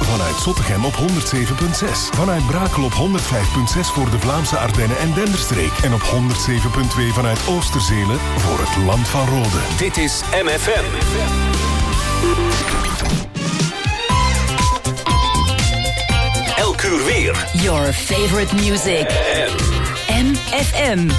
vanuit Zottegem op 107.6. Vanuit Brakel op 105.6 voor de Vlaamse Ardennen en Denderstreek. En op 107.2 vanuit Oosterzele voor het Land van Rode. Dit is MFM. Elk uur weer. Your favorite music. MFM.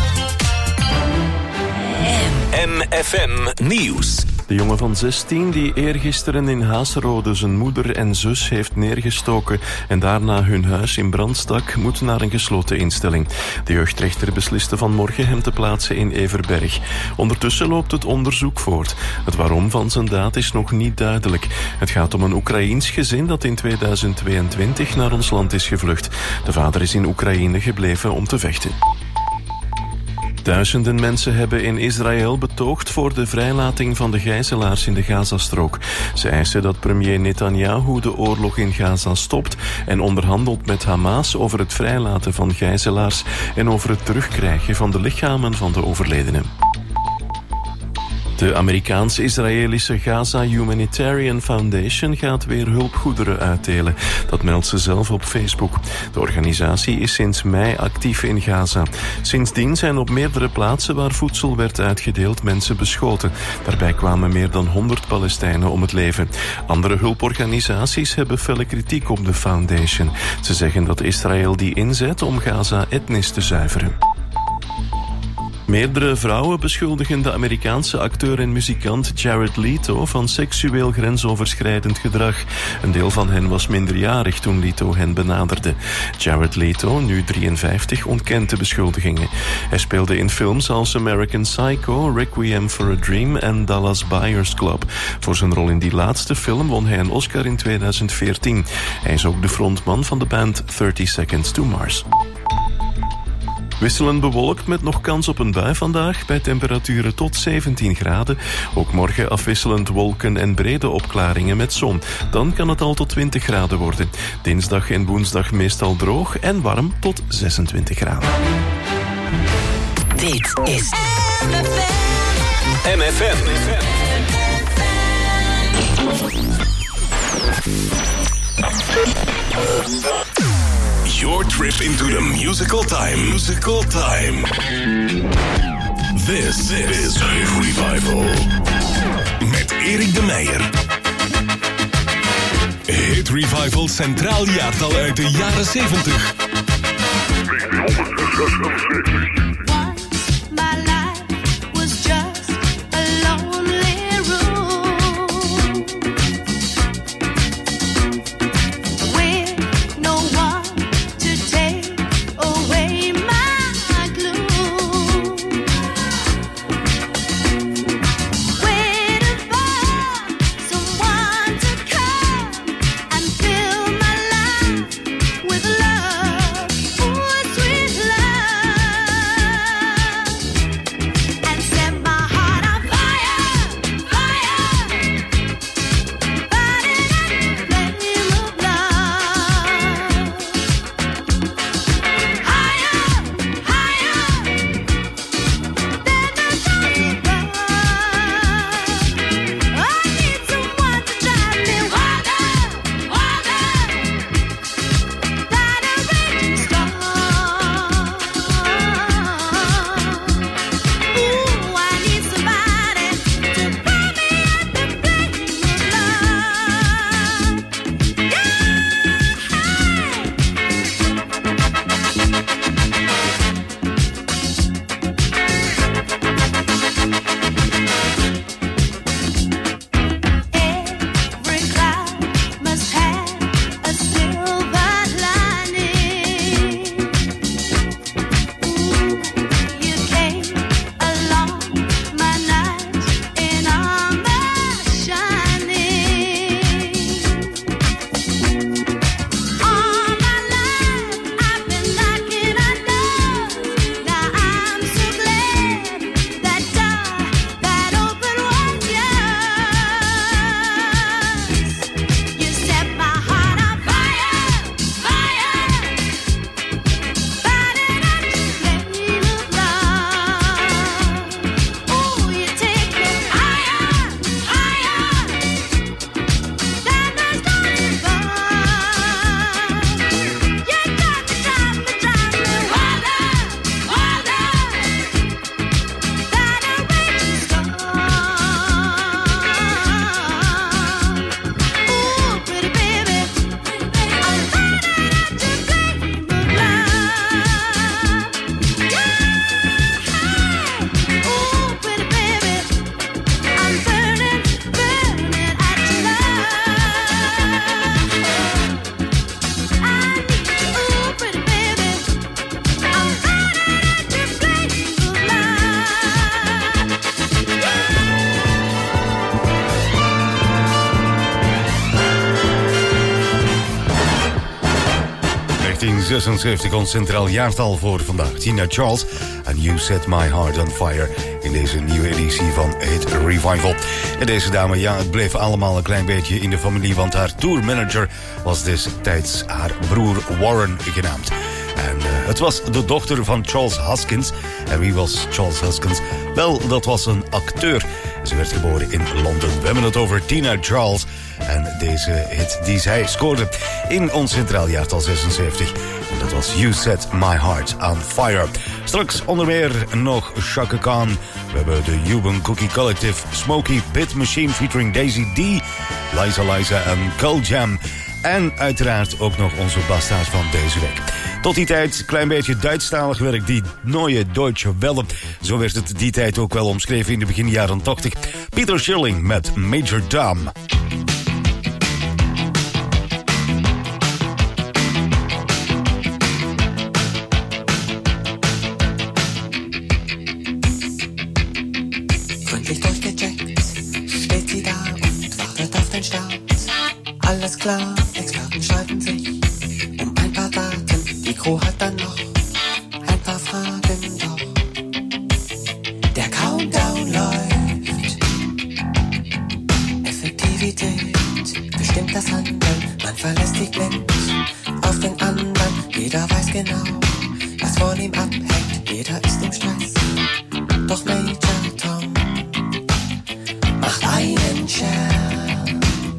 MFM Nieuws. De jongen van 16 die eergisteren in Haserode zijn moeder en zus heeft neergestoken en daarna hun huis in brand stak, moet naar een gesloten instelling. De jeugdrechter besliste vanmorgen hem te plaatsen in Everberg. Ondertussen loopt het onderzoek voort. Het waarom van zijn daad is nog niet duidelijk. Het gaat om een Oekraïens gezin dat in 2022 naar ons land is gevlucht. De vader is in Oekraïne gebleven om te vechten. Duizenden mensen hebben in Israël betoogd voor de vrijlating van de gijzelaars in de Gazastrook. Ze eisen dat premier Netanyahu de oorlog in Gaza stopt en onderhandelt met Hamas over het vrijlaten van gijzelaars en over het terugkrijgen van de lichamen van de overledenen. De Amerikaans-Israëlische Gaza Humanitarian Foundation gaat weer hulpgoederen uitdelen. Dat meldt ze zelf op Facebook. De organisatie is sinds mei actief in Gaza. Sindsdien zijn op meerdere plaatsen waar voedsel werd uitgedeeld mensen beschoten. Daarbij kwamen meer dan 100 Palestijnen om het leven. Andere hulporganisaties hebben felle kritiek op de foundation. Ze zeggen dat Israël die inzet om Gaza etnisch te zuiveren. Meerdere vrouwen beschuldigen de Amerikaanse acteur en muzikant Jared Leto van seksueel grensoverschrijdend gedrag. Een deel van hen was minderjarig toen Leto hen benaderde. Jared Leto, nu 53, ontkent de beschuldigingen. Hij speelde in films als American Psycho, Requiem for a Dream en Dallas Buyers Club. Voor zijn rol in die laatste film won hij een Oscar in 2014. Hij is ook de frontman van de band 30 Seconds to Mars. Wisselend bewolkt met nog kans op een bui vandaag bij temperaturen tot 17 graden. Ook morgen afwisselend wolken en brede opklaringen met zon. Dan kan het al tot 20 graden worden. Dinsdag en woensdag meestal droog en warm tot 26 graden. Dit is MFM. Your trip into the musical time. Musical time. This is Hit Revival. Met Erik de Meijer. Hit Revival Centraal Jaartal uit de jaren 70. 1976, ons centraal jaartal voor vandaag. Tina Charles en You Set My Heart on Fire in deze nieuwe editie van Hit Revival. En deze dame, ja, het bleef allemaal een klein beetje in de familie, want haar tourmanager was destijds haar broer Warren genaamd. En het was de dochter van Charles Hoskins. En wie was Charles Hoskins? Wel, dat was een acteur. Ze werd geboren in Londen. We hebben het over Tina Charles en deze hit die zij scoorde in ons centraal jaartal 76. En dat was You Set My Heart on Fire. Straks onder meer nog Chaka Khan. We hebben de Cuban Cookie Collective, Smokey Pit Machine featuring Daisy D, Liza en Cult Jam. En uiteraard ook nog onze bastaard van deze week. Tot die tijd, klein beetje Duitsstalig werk, die Neue Deutsche Welle. Zo werd het die tijd ook wel omschreven in de begin jaren 80. Peter Schilling met Major Tom. Gründlich durchgecheckt, steht sie da und wartet auf den Start. Alles klar, Experten streiten sich um ein paar Daten. Die Crew hat dann noch ein paar Fragen, doch der Countdown läuft. Effektivität bestimmt das Handeln. Man verlässt sich blind auf den anderen. Jeder weiß genau, was von ihm abhängt. Jeder ist im Stress, doch Major Tom macht einen Scherz.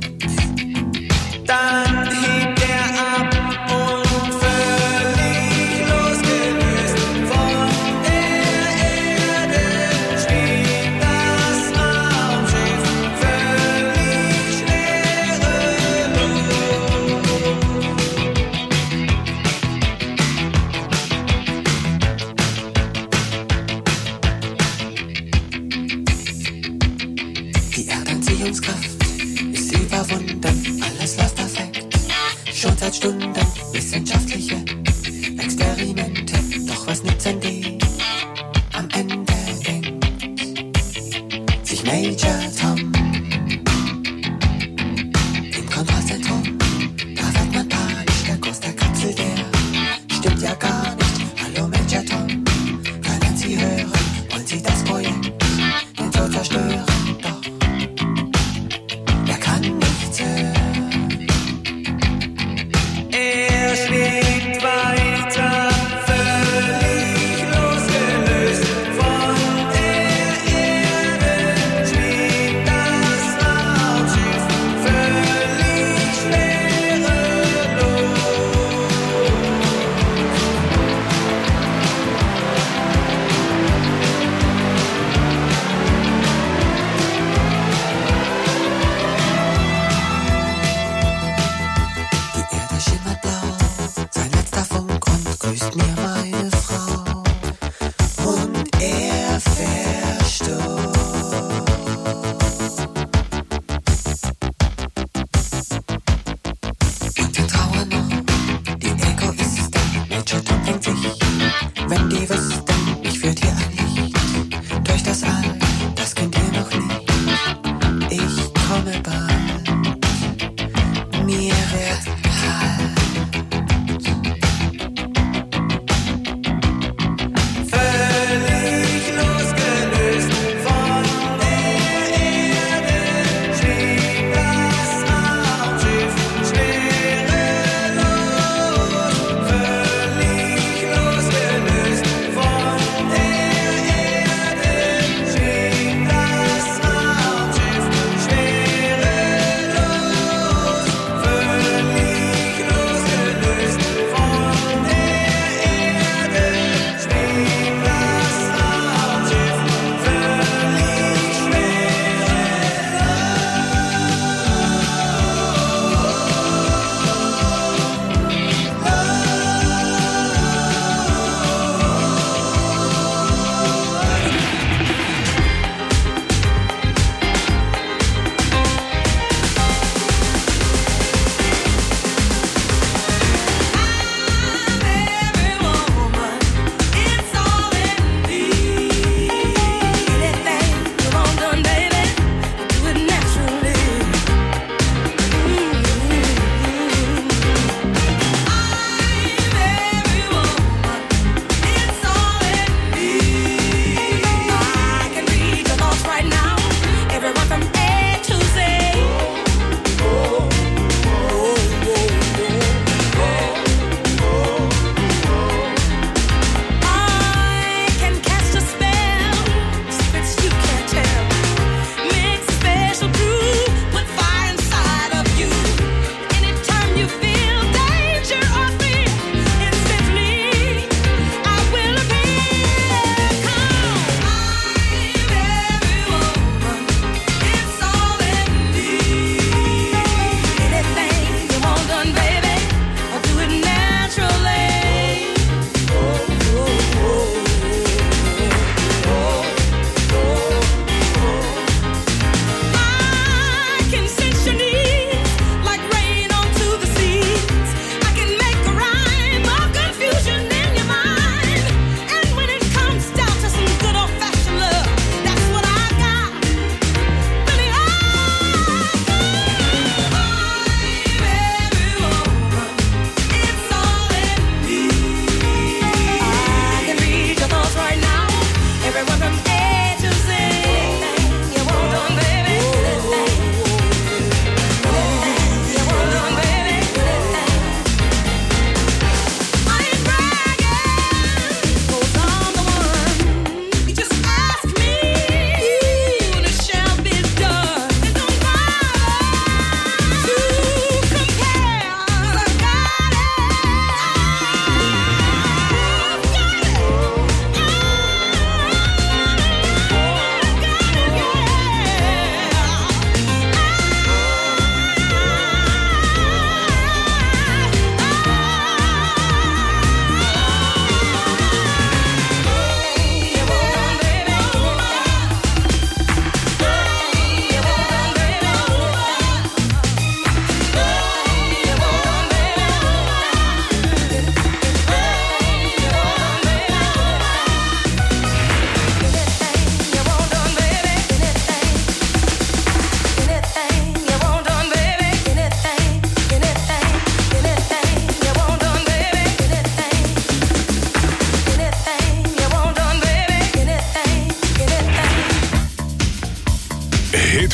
Dann hebt er ab und völlig losgelöst von der Erde schwebt das Raumschiff völlig schwerelos. Die Erdanziehungskraft ist überwunden, alles läuft perfekt, schon seit Stunden. Wissenschaftliche Experimente, doch was nützen die? Am Ende denkt sich Major Tom im Kontrollzentrum. Da wird man panisch, der Kurs der Kapsel, der stimmt ja gar nicht. Hallo Major Tom, können Sie hören? Wollen Sie das Projekt den Tod zerstören? Doch er kann nichts hören. Er schwebt weiter, völlig losgelöst von der Erde schwebt das Raumschiff völlig schwerelos. Die Erde schimmert blau, sein letzter Funk und grüßt mir meine Frau. Und er verstummt. Und wir trauern noch, die Egoisten. Major Tom denkt sich, wenn die wüssten, mich führt hier ein Licht durch das All, das könnt ihr noch nicht. Ich komme bald, mir wird kalt. Völlig losgelöst von der Erde schwebt das Raumschiff schwerelos. Völlig losgelöst von der Erde schwebt das Raumschiff schwerelos. Völlig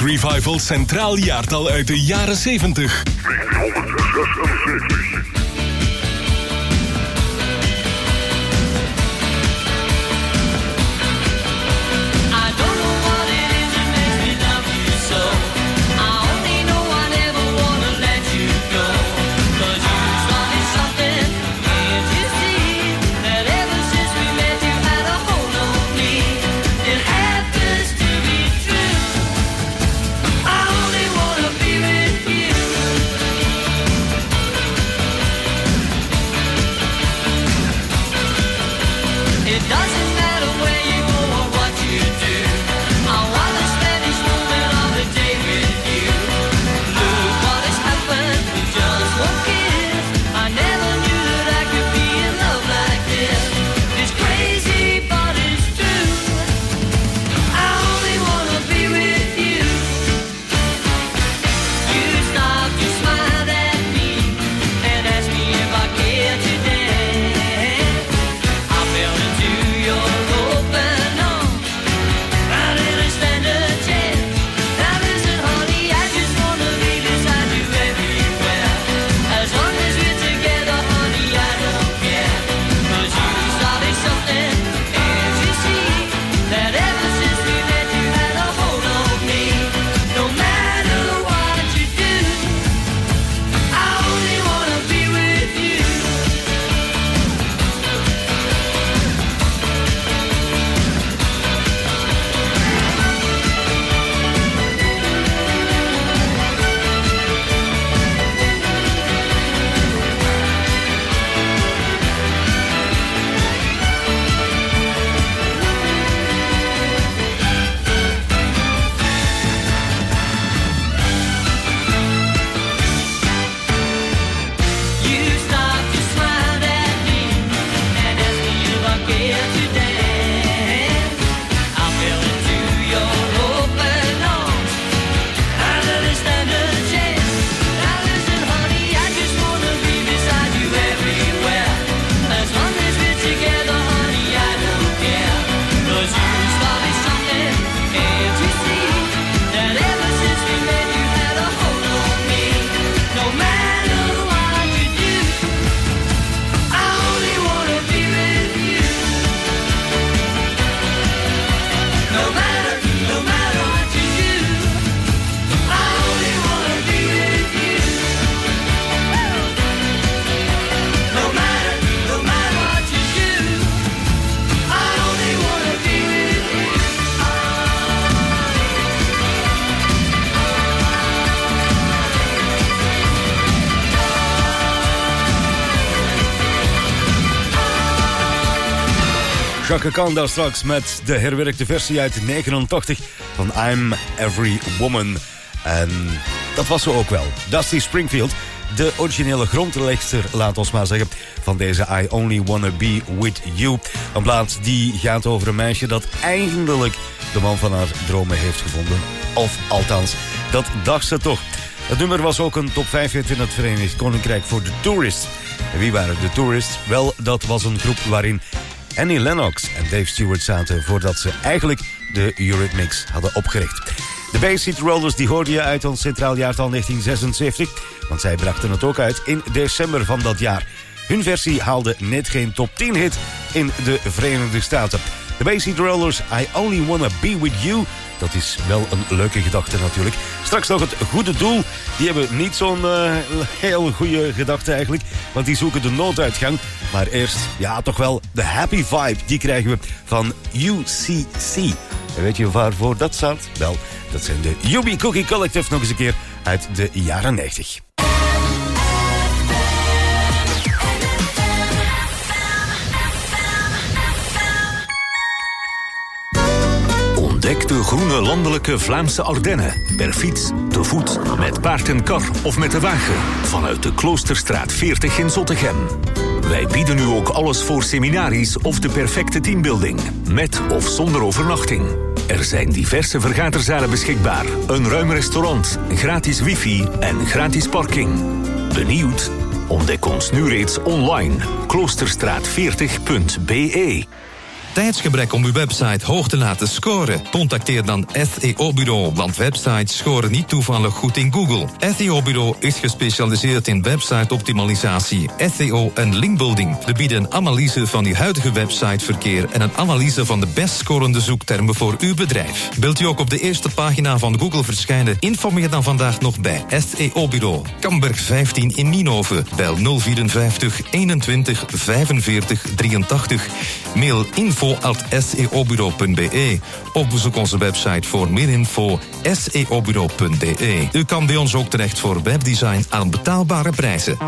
Revival Centraal Jaartal uit de jaren 70. 1976. Chaka Khan daar straks met de herwerkte versie uit 89 van I'm Every Woman. En dat was ze ook wel. Dusty Springfield, de originele grondlegster, laat ons maar zeggen, van deze I Only Wanna Be With You. Een plaat die gaat over een meisje dat eindelijk de man van haar dromen heeft gevonden. Of althans, dat dacht ze toch. Het nummer was ook een top 5 hit in het Verenigd Koninkrijk voor de Tourists. En wie waren de Tourists? Wel, dat was een groep waarin Annie Lennox en Dave Stewart zaten voordat ze eigenlijk de Eurythmics hadden opgericht. De Bay City Rollers die hoorde je uit ons centraal jaartal 1976, want zij brachten het ook uit in december van dat jaar. Hun versie haalde net geen top 10 hit in de Verenigde Staten. De Bay City Rollers, I Only Wanna Be With You. Dat is wel een leuke gedachte natuurlijk. Straks nog het goede doel. Die hebben niet zo'n heel goede gedachte eigenlijk. Want die zoeken de nooduitgang. Maar eerst, ja toch wel, de happy vibe. Die krijgen we van UCC. En weet je waarvoor dat staat? Wel, dat zijn de Yubi Cookie Collective nog eens een keer uit de jaren 90. Ontdek de groene landelijke Vlaamse Ardennen. Per fiets, te voet, met paard en kar of met de wagen. Vanuit de Kloosterstraat 40 in Zottegem. Wij bieden nu ook alles voor seminaries of de perfecte teambuilding. Met of zonder overnachting. Er zijn diverse vergaderzalen beschikbaar. Een ruim restaurant, gratis wifi en gratis parking. Benieuwd? Ontdek ons nu reeds online. Kloosterstraat40.be. tijdsgebrek om uw website hoog te laten scoren? Contacteer dan SEO-bureau, want websites scoren niet toevallig goed in Google. SEO-bureau is gespecialiseerd in website-optimalisatie, SEO en linkbuilding. We bieden een analyse van uw huidige websiteverkeer en een analyse van de best scorende zoektermen voor uw bedrijf. Wilt u ook op de eerste pagina van Google verschijnen? Informeer dan vandaag nog bij SEO-bureau. Kamberg 15 in Nienhoven. Bel 054 21 45 83. Mail info@seobureau.be. Of bezoek onze website voor meer info seobureau.be. U kan bij ons ook terecht voor webdesign aan betaalbare prijzen.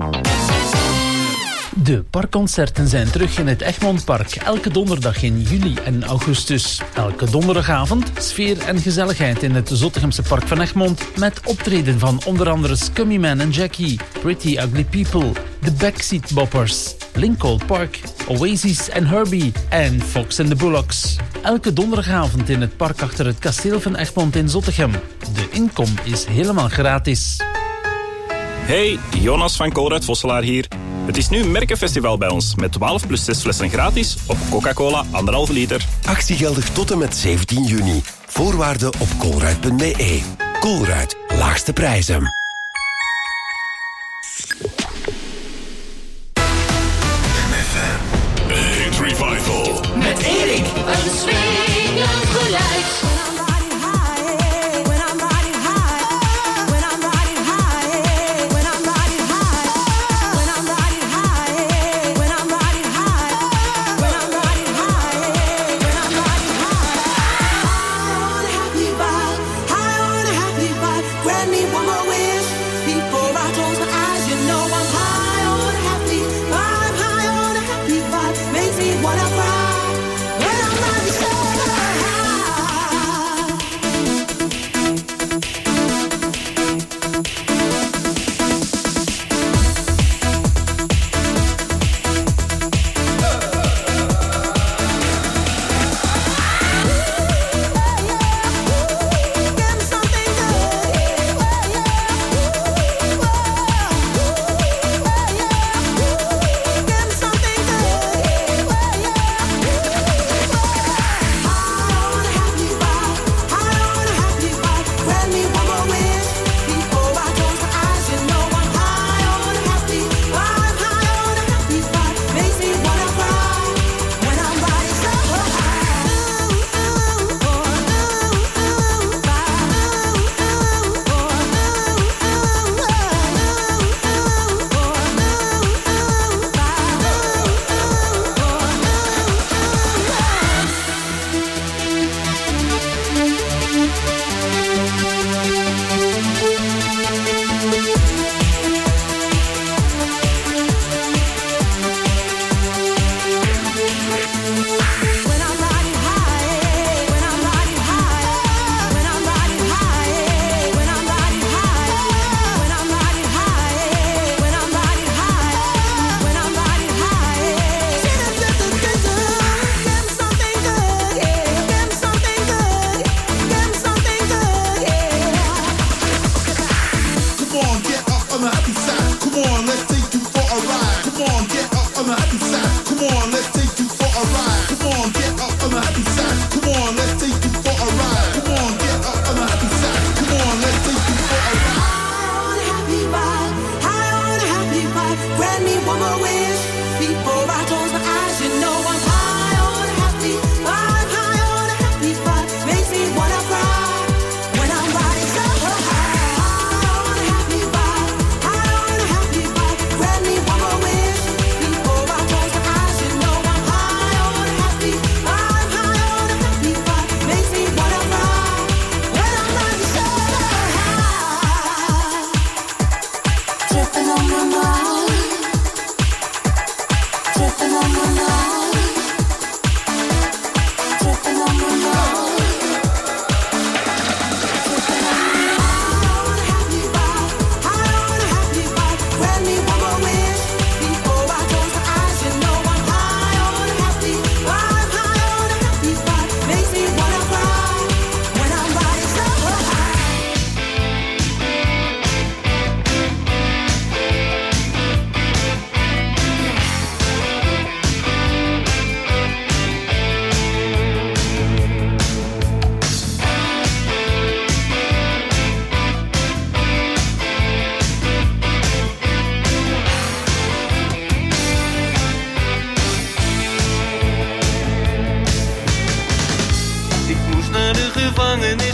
De parkconcerten zijn terug in het Egmondpark. Elke donderdag in juli en augustus. Elke donderdagavond sfeer en gezelligheid in het Zottegemse Park van Egmond. Met optreden van onder andere Scummy Man en Jackie, Pretty Ugly People, The Backseat Boppers, Lincoln Park, Oasis en Herbie en Fox and the Bullocks. Elke donderdagavond in het park achter het kasteel van Egmond in Zottegem. De inkom is helemaal gratis. Hey, Jonas van Colruyt Vosselaar hier. Het is nu Merkenfestival bij ons, met 12 plus 6 flessen gratis op Coca-Cola 1,5 liter. Actie geldig tot en met 17 juni. Voorwaarden op colruyt.be. Colruyt, laagste prijzen. MFM. Hit Revival. Met Erik. Een swingend geluid.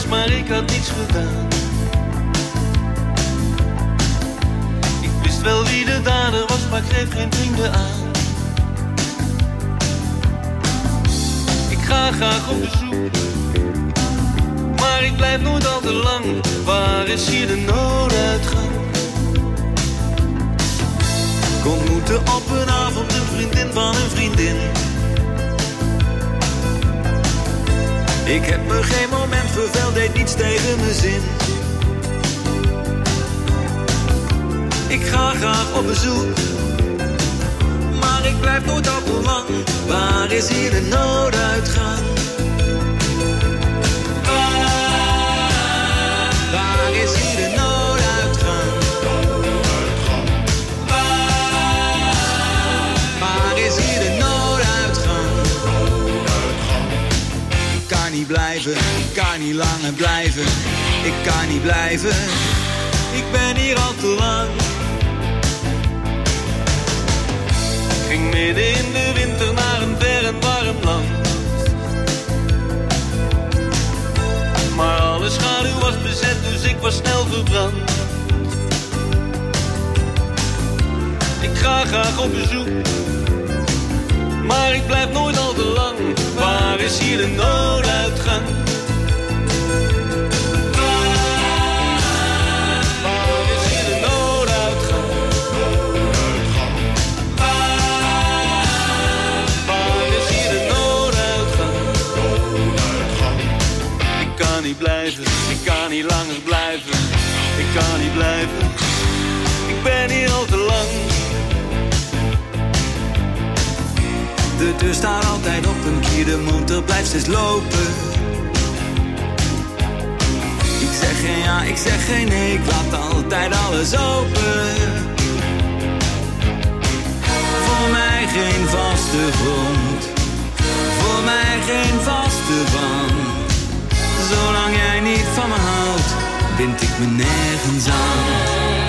was, maar ik had niets gedaan. Ik wist wel wie de dader was, maar ik greep geen vrienden aan. Ik ga graag op bezoek, maar ik blijf nooit al te lang. Waar is hier de nooduitgang? Ik ontmoette op een avond een vriendin van een vriendin. Ik heb me geen moment verveld, deed niets tegen mijn zin. Ik ga graag op bezoek, maar ik blijf nooit al te lang. Waar is hier de nooduitgang? Waar is hier de nooduitgang? Waar is hier de nooduitgang? Ik kan niet blijven, ik kan niet langer blijven. Ik kan niet blijven, ik ben hier al te lang. Ik ging midden in de winter naar een ver en warm land. Maar alle schaduw was bezet, dus ik was snel verbrand. Ik ga graag op bezoek, maar ik blijf nooit al te lang. Waar is hier de nooduitgang? Waar is hier de nooduitgang? Waar is hier de nooduitgang? Ik kan niet blijven, ik kan niet langer blijven. Ik kan niet blijven, ik ben hier al te lang. De deur staat altijd op een kier, de motor blijft steeds lopen. Ik zeg geen ja, ik zeg geen nee, ik laat altijd alles open. Voor mij geen vaste grond, voor mij geen vaste band. Zolang jij niet van me houdt, bind ik me nergens aan.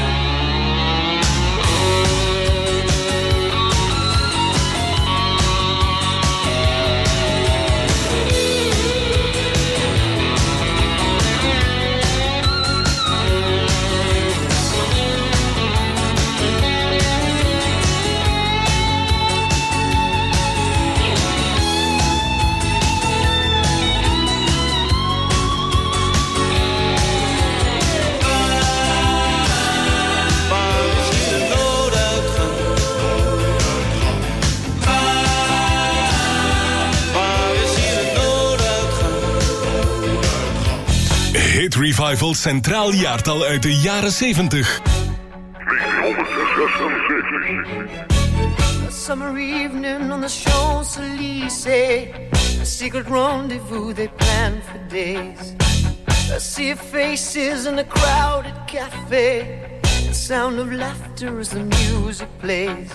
Hit Revival Centraal Jaartal uit de jaren 70. A summer evening on the Champs-Élysées, a secret rendezvous they planned for days. A sea of faces in a crowded cafe, the sound of laughter as the music plays.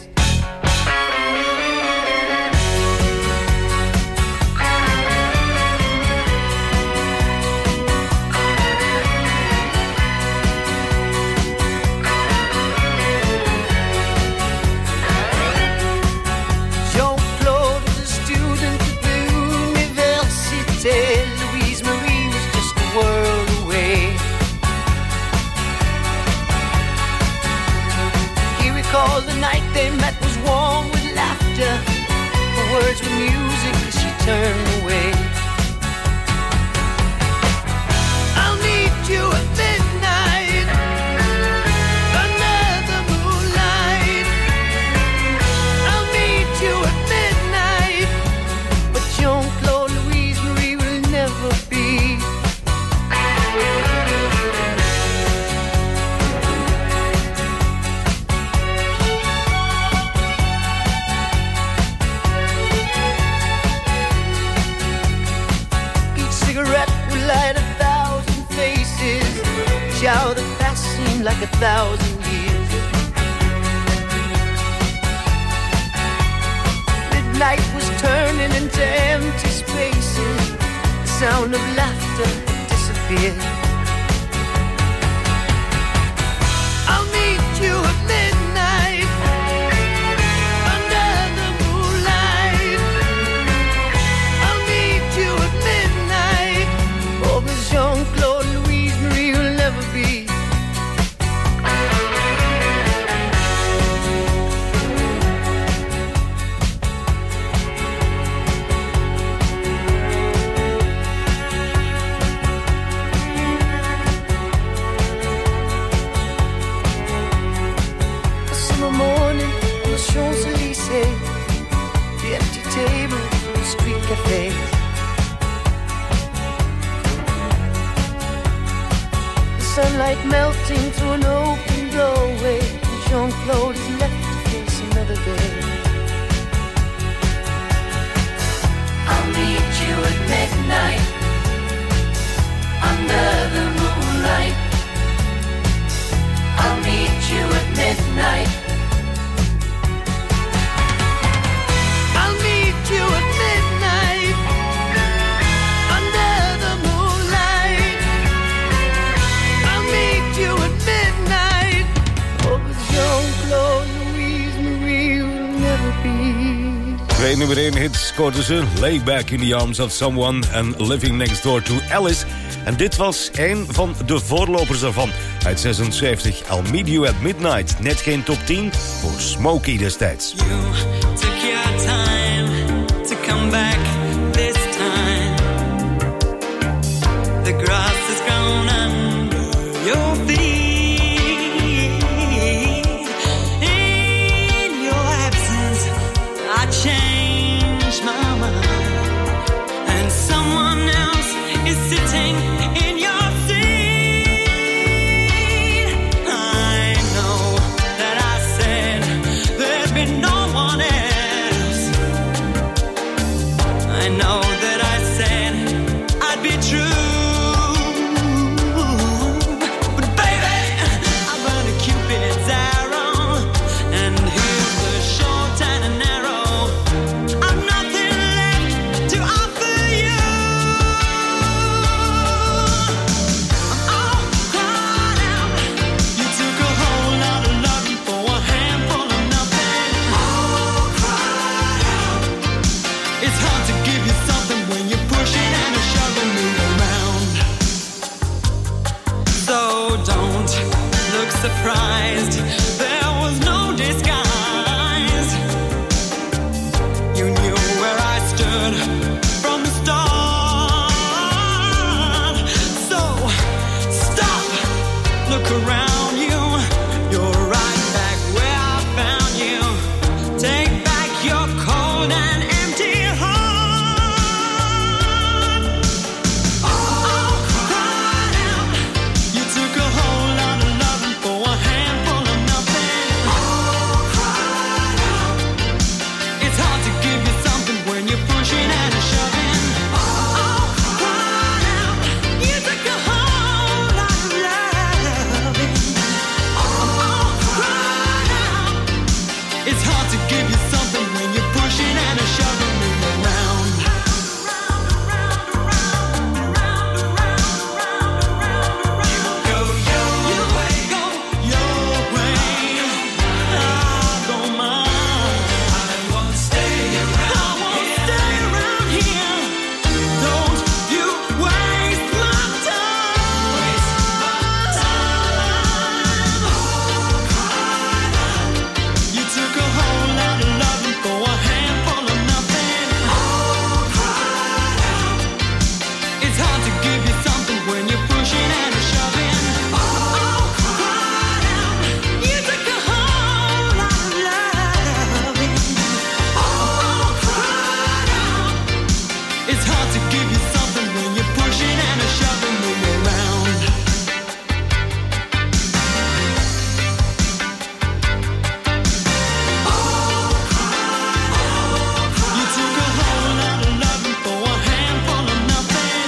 Louise Marie was just a world away. He recalled the night they met was warm with laughter. Her words were music as she turned away. I'll meet you at midnight under the moonlight. I'll meet you at midnight, but Jean-Claude never be. Each cigarette would light 1,000 faces. Each hour that passed seemed like 1,000 years. Midnight was turning into empty spaces. Sound of laughter disappeared. I'll meet you at midnight under the moonlight. I'll meet you at midnight. Oh, Jean-Claude Champs-Élysées, the empty tables, the street cafes. The sunlight melting through an open doorway, and Jean-Claude is left to face another day. I'll meet you at midnight, under the moonlight. I'll meet you at midnight. I'll meet you at midnight, under the moonlight. I'll meet you at midnight. Oh, but Jean-Claude, Louise Marie will never be. Twee nummer 1 hits scoorden ze. Lay Back in the Arms of Someone en Living Next Door to Alice. En dit was een van de voorlopers daarvan. Uit 76, I'll Meet You at Midnight. Net geen top 10 voor Smokey destijds. You took your time to come back this time. The grass is grown under your feet. In your absence, I changed my mind. And someone else is sitting in your seat. I know that I said there'd be no one else. I know that I said I'd be true. But baby, I run a Cupid's arrow, and here's the short and the narrow. I've nothing left to offer you. I'm all cried out. You took a whole lot of loving for a handful of nothing. All cried out. It's hard to give you something when you're pushing and shoving me around. So don't look surprised. There was no disguise. You knew where I stood from the start. So stop, look around you. You're right back where I found you. Take back your cold and empty heart. All cried out. You took a whole lot of loving for a handful of nothing. All cried out. It's hard to give you something when you're pushing and shoving. All cried out. You took a whole lot of loving. All cried out. It's hard to give you something when you're pushing and shoving me around. Go your way, go your way. I don't mind. I won't stay around here. Don't you waste my time. All cried out. You took a whole lot of loving for a handful of nothing. All cried out. It's hard to give you something when you're pushing and shoving. All cried out. You took a whole lot of loving. All cried out. It's hard to give you something when you're pushing and shoving me around. You took a whole lot of loving for a handful of nothing.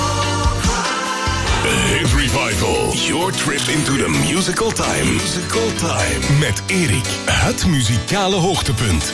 Hit Revival. Your trip into the musical time. Musical time. Met Erik. Het muzikale hoogtepunt.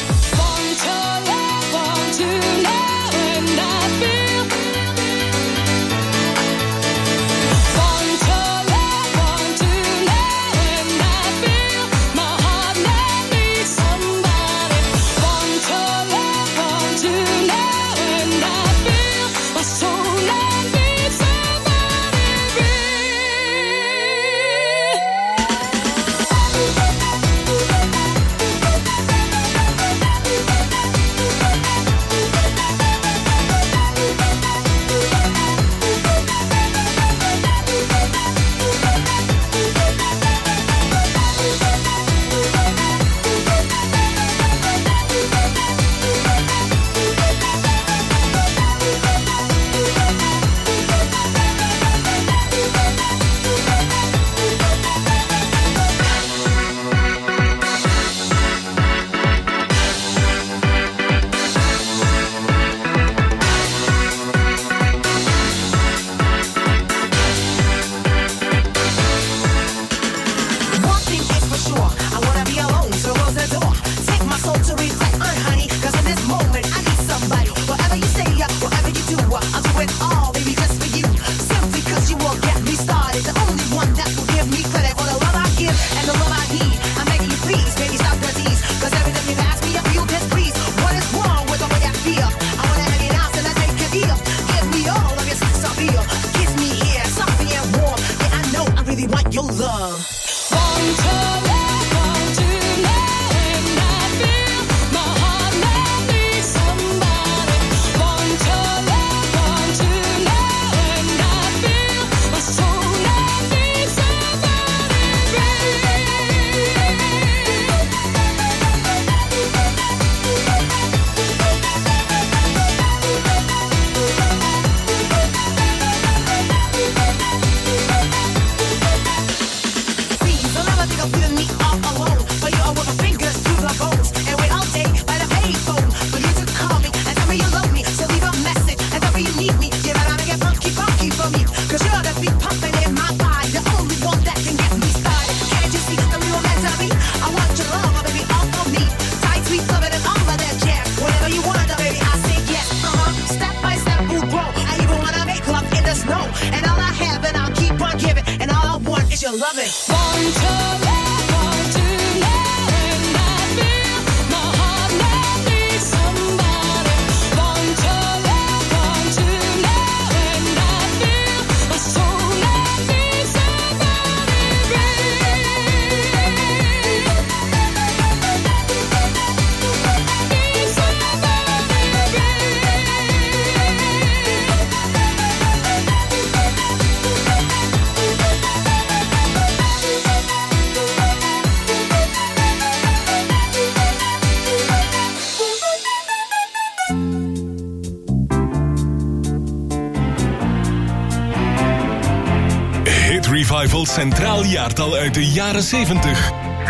Revival centraal jaartal uit de jaren 70.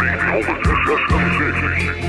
1976.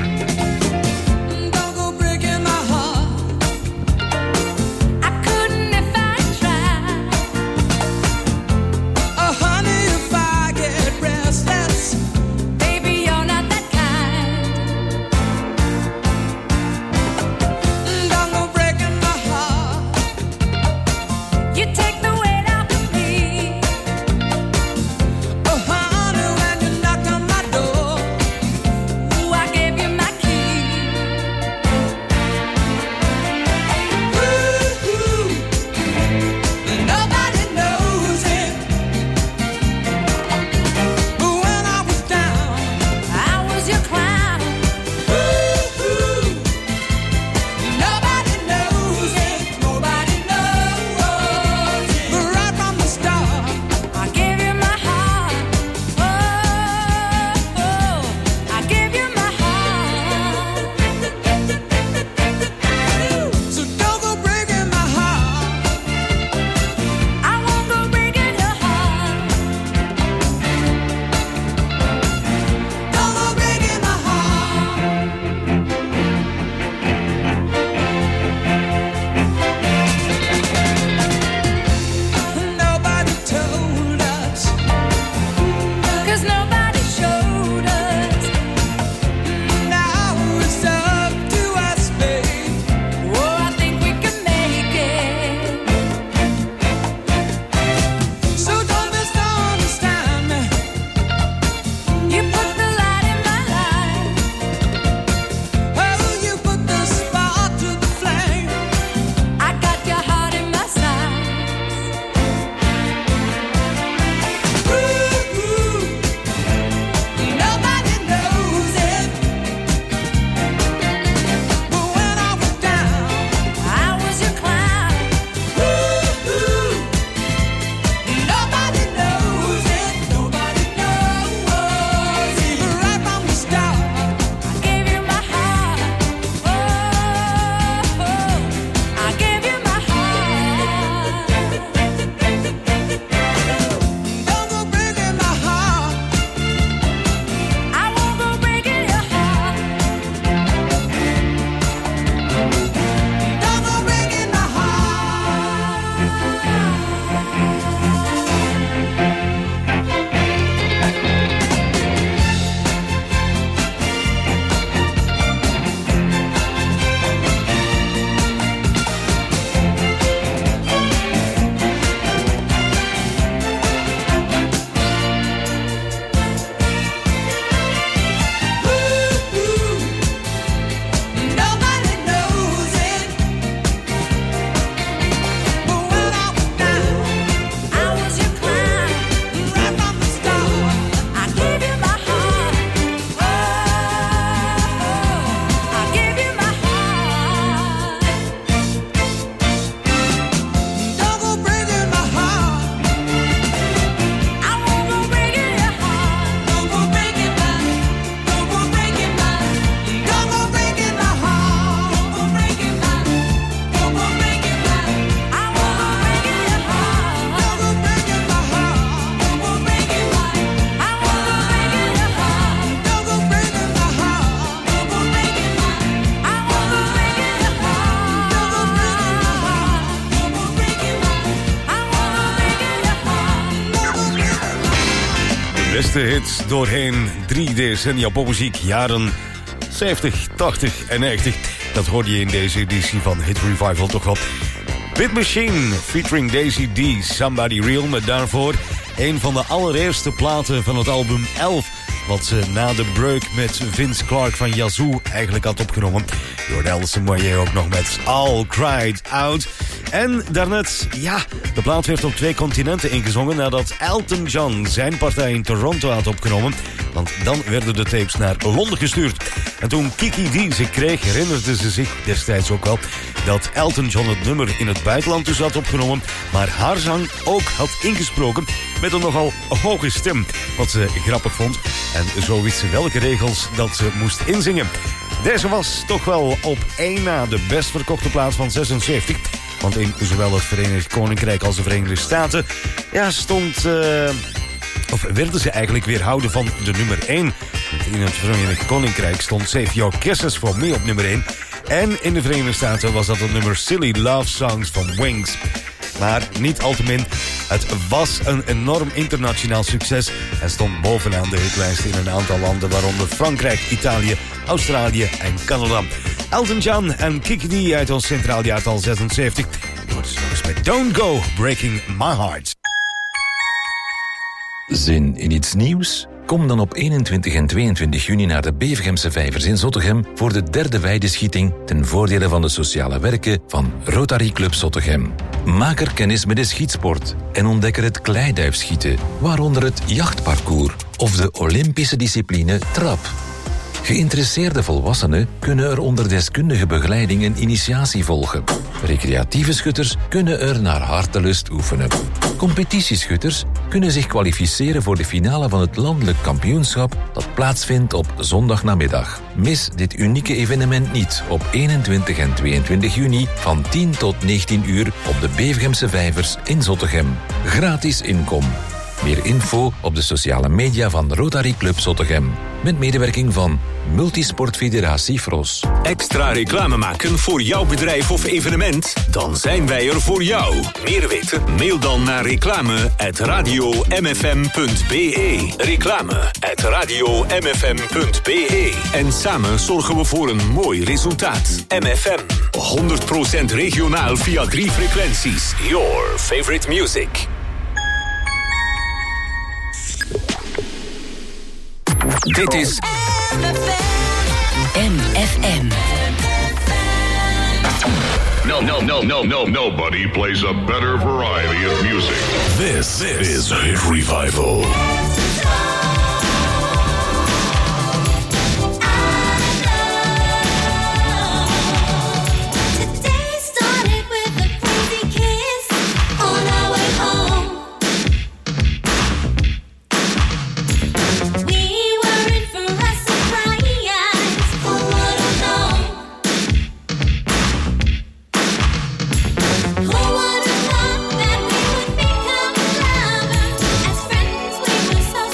beste hits doorheen 3 decennia popmuziek, jaren 70, 80 en 90. Dat hoorde je in deze editie van Hit Revival toch wel. Beat Machine featuring Daisy D, Somebody Real, met daarvoor een van de allereerste platen van het album 11... wat ze na de break met Vince Clarke van Yazoo eigenlijk had opgenomen. Door Alison Moyet ook nog met All Cried Out. En daarnet, ja, de plaat werd op 2 continenten ingezongen nadat Elton John zijn partij in Toronto had opgenomen. Want dan werden de tapes naar Londen gestuurd. En toen Kiki D ze kreeg, herinnerde ze zich destijds ook wel dat Elton John het nummer in het buitenland dus had opgenomen, maar haar zang ook had ingesproken met een nogal hoge stem, wat ze grappig vond. En zo wist ze welke regels dat ze moest inzingen. Deze was toch wel op 1 na de best verkochte plaat van 76. Want in zowel het Verenigd Koninkrijk als de Verenigde Staten stond Of werden ze eigenlijk weerhouden van de nummer 1? In het Verenigd Koninkrijk stond Save Your Kisses for Me op nummer 1. En in de Verenigde Staten was dat het nummer Silly Love Songs van Wings. Maar niet altemin, het was een enorm internationaal succes en stond bovenaan de hitlijst in een aantal landen, waaronder Frankrijk, Italië, Australië en Canada. Elton John en Kiki D uit ons centraal jaartal 76. Je wordt dus nog eens met Don't Go, Breaking My Heart. Zin in iets nieuws? Kom dan op 21 en 22 juni naar de Bevergemse Vijvers in Zottegem voor de 3e weideschieting ten voordele van de sociale werken van Rotary Club Zottegem. Maak er kennis met de schietsport en ontdek er het kleiduifschieten, waaronder het jachtparcours of de Olympische discipline trap. Geïnteresseerde volwassenen kunnen er onder deskundige begeleiding een initiatie volgen. Recreatieve schutters kunnen er naar hartelust oefenen. Competitieschutters kunnen zich kwalificeren voor de finale van het landelijk kampioenschap dat plaatsvindt op zondagnamiddag. Mis dit unieke evenement niet op 21 en 22 juni van 10 tot 19 uur op de Bevergemse Vijvers in Zottegem. Gratis inkom. Meer info op de sociale media van Rotary Club Zottegem. Met medewerking van Multisportfederatie Fros. Extra reclame maken voor jouw bedrijf of evenement? Dan zijn wij er voor jou. Meer weten? Mail dan naar reclame@radiomfm.be. Reclame@radiomfm.be. En samen zorgen we voor een mooi resultaat. MFM. 100% regionaal via 3 frequenties. Your favorite music. Dit is MFM. Nobody plays a better variety of music. This is Hit Revival. So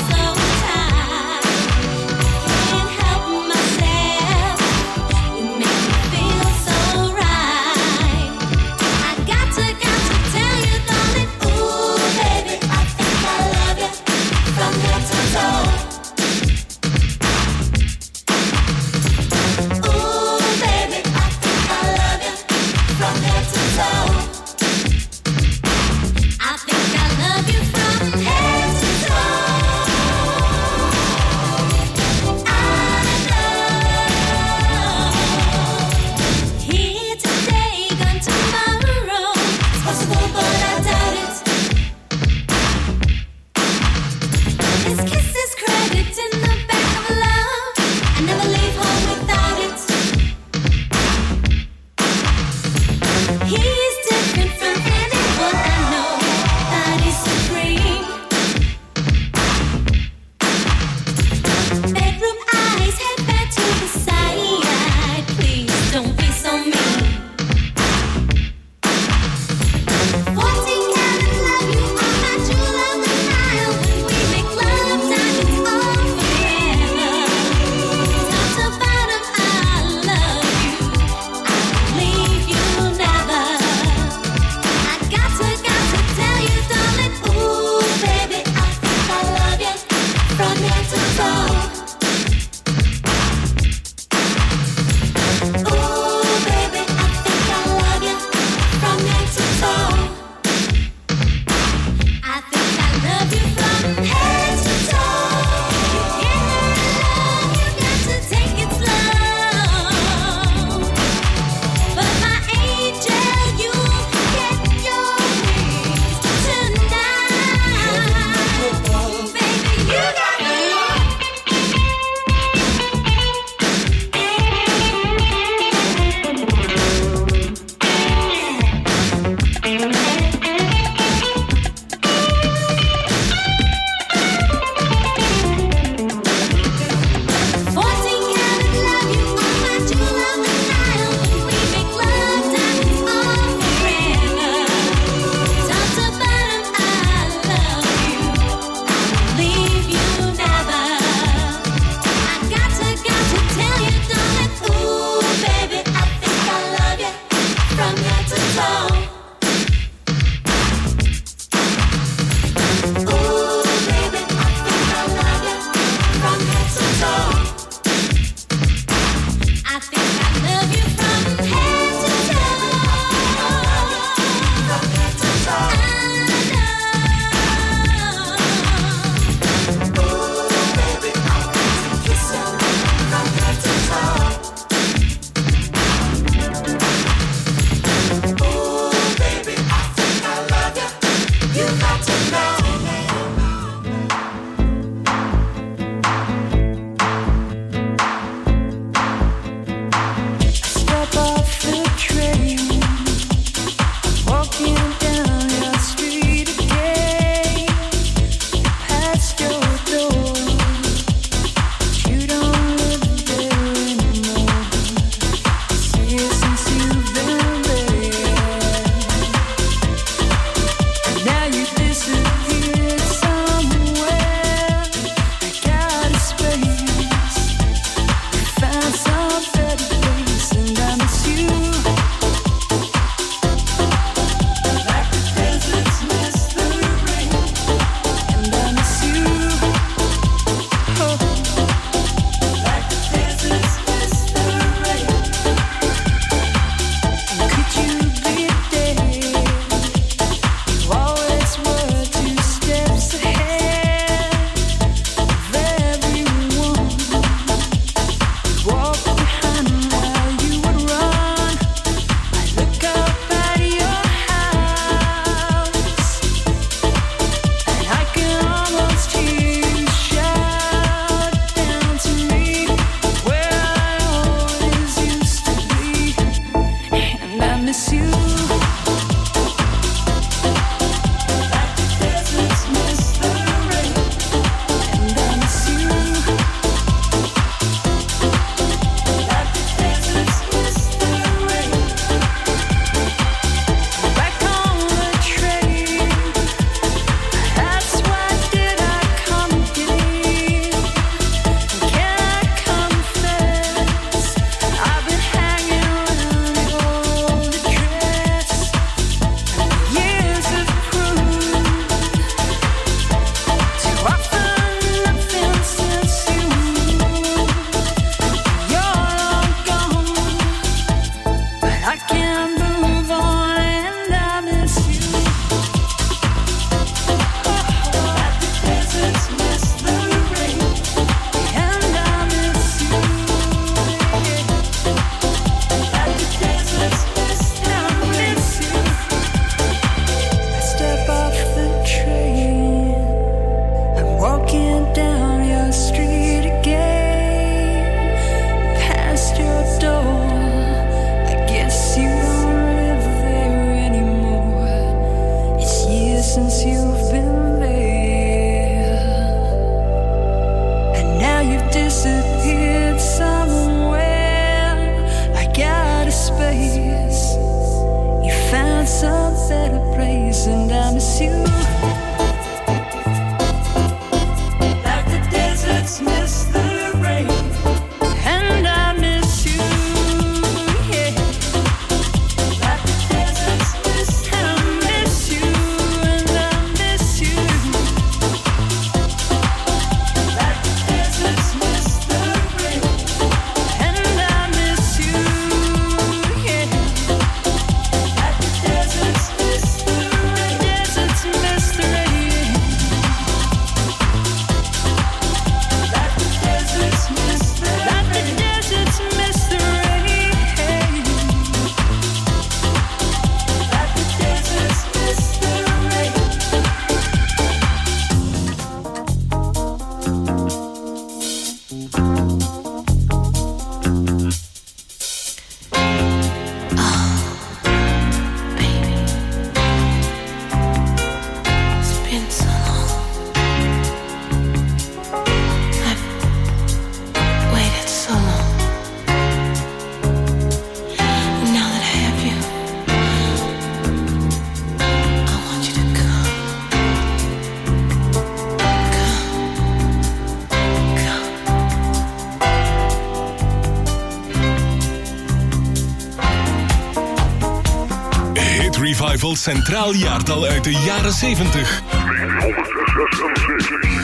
Revival Centraal Jaartal uit de jaren 70.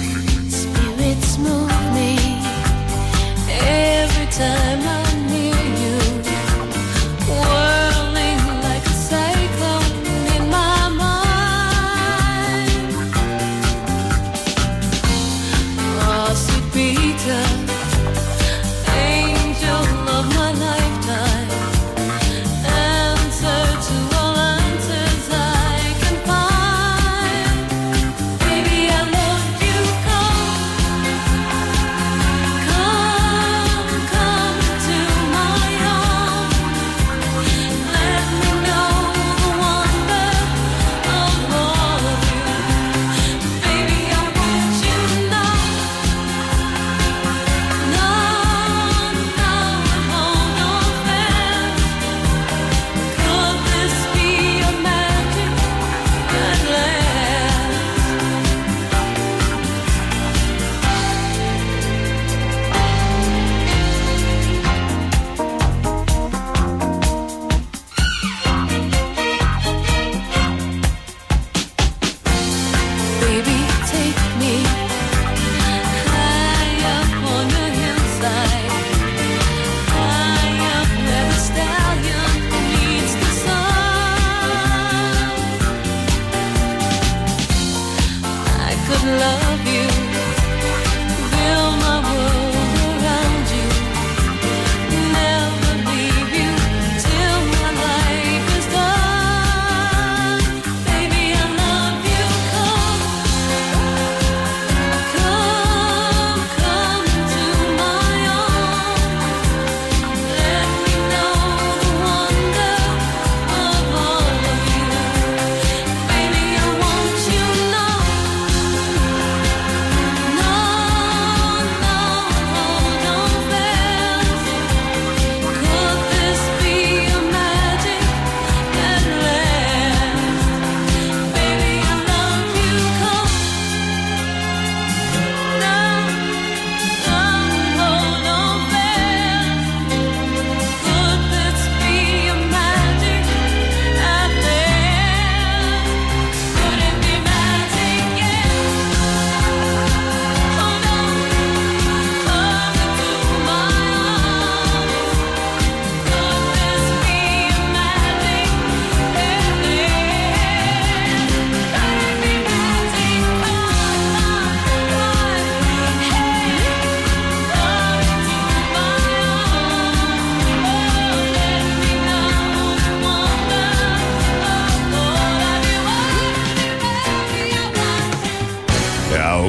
Spirits move me every time I'm near you.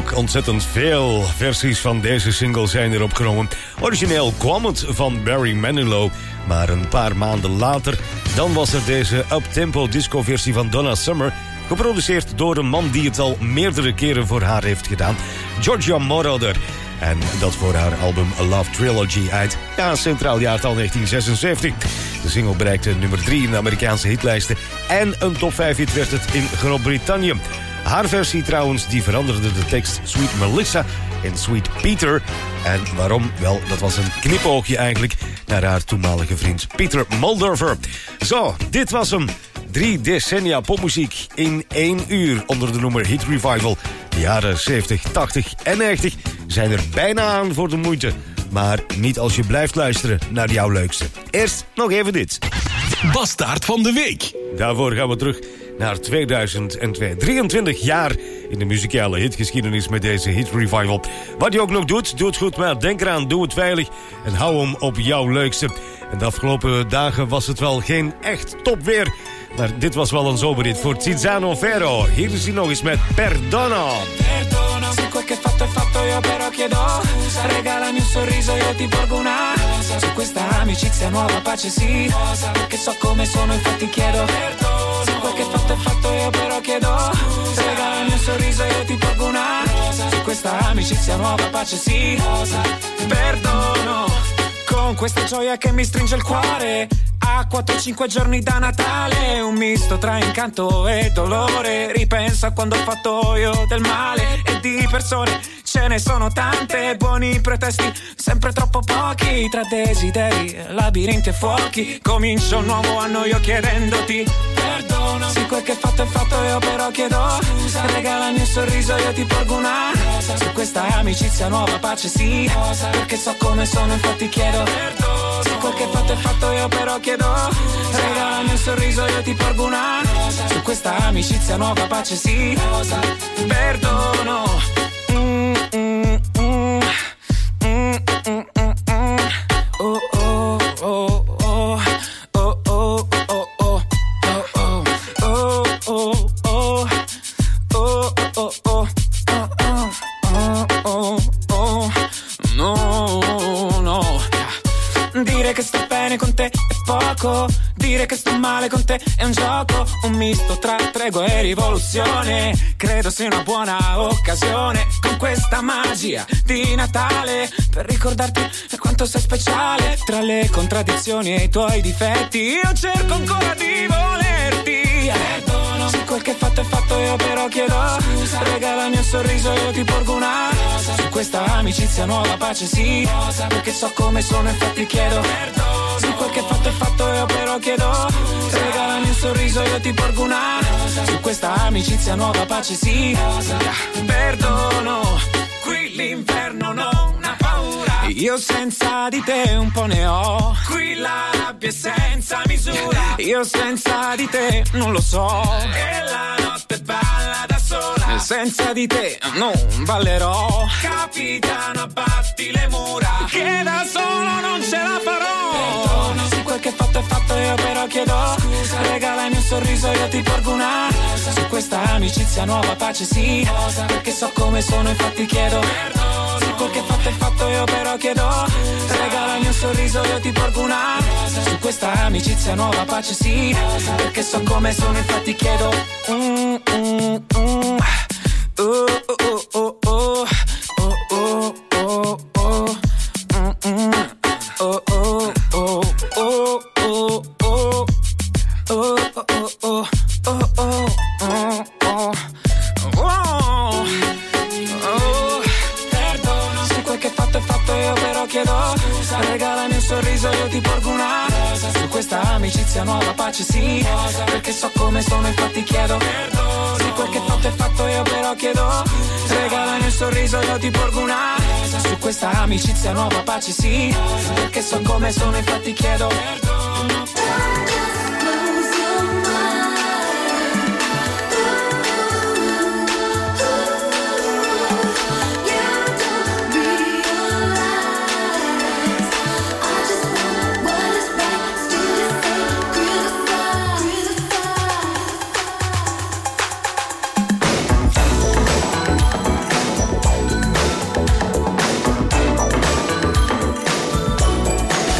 ook ontzettend veel versies van deze single zijn er opgenomen. Origineel kwam het van Barry Manilow, maar een paar maanden later dan was er deze uptempo disco-versie van Donna Summer, geproduceerd door een man die het al meerdere keren voor haar heeft gedaan, Giorgio Moroder. En dat voor haar album A Love Trilogy uit centraal jaartal 1976. De single bereikte nummer 3 in de Amerikaanse hitlijsten en een top 5 hit werd het in Groot-Brittannië. Haar versie trouwens, die veranderde de tekst Sweet Melissa in Sweet Peter. En waarom? Wel, dat was een knipoogje eigenlijk naar haar toenmalige vriend Peter Muldover. Zo, dit was hem. 3 decennia popmuziek in 1 uur onder de noemer Hit Revival. De jaren 70, 80 en 90 zijn er bijna aan voor de moeite. Maar niet als je blijft luisteren naar jouw leukste. Eerst nog even dit. Bastaard van de week. Daarvoor gaan we terug naar 2002. 23 jaar in de muzikale hitgeschiedenis met deze Hit Revival. Wat je ook nog doet, doe het goed, maar denk eraan, doe het veilig en hou hem op jouw leukste. En de afgelopen dagen was het wel geen echt topweer, maar dit was wel een zomerhit voor Tiziano Ferro. Hier is hij nog eens met Perdono. Perdono, se quel che fatto è fatto io però chiedo scusa. Regalami un sorriso io ti porgo una rosa. Su questa amicizia nuova pace sì rosa. Perché so come sono infatti chiedo perdono. Se quel che fatto è fatto io però chiedo scusa. Regalami un sorriso io ti porgo una rosa. Su questa amicizia nuova pace sì rosa. Perdono. Con questa gioia che mi stringe il cuore a 4-5 giorni da Natale, un misto tra incanto e dolore. Ripenso a quando ho fatto io del male e di persone ce ne sono tante. Buoni pretesti, sempre troppo pochi. Tra desideri, labirinti e fuochi. Comincio un nuovo anno io chiedendoti perdono. Se quel che fatto è fatto io però chiedo scusa. Regalami un sorriso io ti porgo una rosa. Su questa amicizia nuova pace sì rosa. Perché so come sono infatti chiedo perdono. Se quel che fatto è fatto io però chiedo scusa. Regalami un sorriso io ti porgo una rosa. Su questa amicizia nuova pace sì rosa. Perdono. Dire che sto bene con te è poco, dire che sto male con te è un gioco, un misto tra tregua e rivoluzione. Credo sia una buona occasione con questa magia di Natale per ricordarti quanto sei speciale. Tra le contraddizioni e i tuoi difetti io cerco ancora di volerti. Perdono, se quel che fatto è fatto io però chiedo scusa. Regalami un sorriso io ti porgo una rosa. Su questa amicizia nuova pace sì rosa. Perché so come sono infatti chiedo perdono. Se quel che fatto è fatto io però chiedo scusa. Regalami un sorriso io ti porgo una rosa. Su questa amicizia nuova pace sì rosa. Perdono, qui l'inferno non ha paura. Io senza di te un po' ne ho. Qui la rabbia è senza misura. Io senza di te non lo so. E la notte balla da sola. Senza di te non ballerò. Capitano abbatti le mura. Che da solo non ce la farò. Perdono, se quel che fatto è fatto io però chiedo scusa. Regalami un sorriso io ti porgo una rosa. Su questa amicizia nuova pace sì rosa. Perché so come sono infatti chiedo perdono. Se quel che fatto è fatto io però chiedo scusa. Regalami un sorriso io ti porgo una rosa. Su questa amicizia nuova pace sì rosa. Perché so come sono infatti chiedo perdono, se quel che fatto è fatto io però chiedo scusa. Regalami un sorriso io ti porgo una rosa. Su questa amicizia nuova pace sì rosa. Perché so come sono infatti chiedo perdono. Se quel che fatto è fatto io però chiedo scusa. Regalami un sorriso io ti porgo una rosa. Su questa amicizia nuova pace sì rosa. Perché so come sono infatti chiedo perdono.